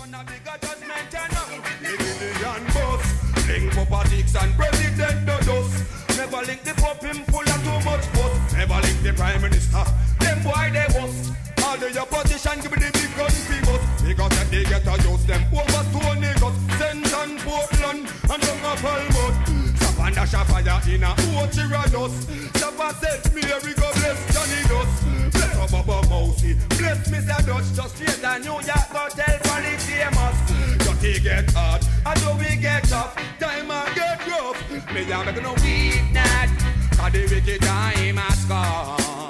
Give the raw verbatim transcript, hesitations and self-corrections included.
on a bigger judgment, you know. The million boss, link politics and president the dust. Never link the pop him full of too much fuss. Never link the prime minister, them boy they was. All the opposition give me the big gun figures. Because that they get to use them over two niggas. Send Portland and down a Falmouth. Stop and dash a fire in a Ochiradus. Stop and set Mary go bless Johnny Dust. Bless up Baba Mousy, bless Mister Dutch. Just straight a New York go tell Polly famous. Dirty get hard, and do we get tough. Time and get rough. Me a make no weak not. Cause the wicked time has come.